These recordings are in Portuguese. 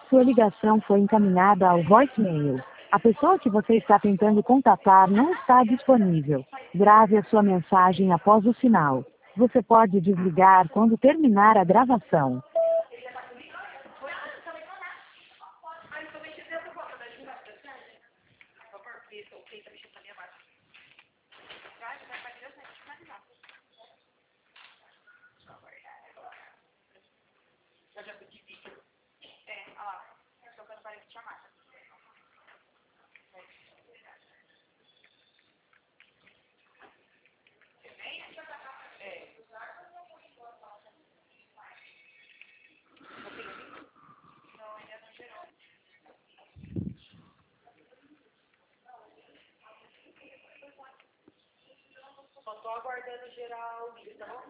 Sua ligação foi encaminhada ao voicemail. A pessoa que você está tentando contatar não está disponível. Grave a sua mensagem após o sinal. Você pode desligar quando terminar a gravação. Só tô aguardando geral, tá bom?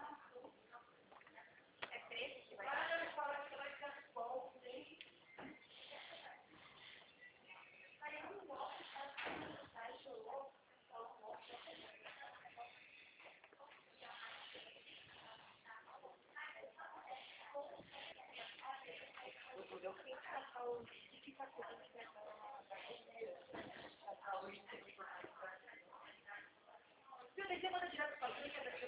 Você manda direto pra frente,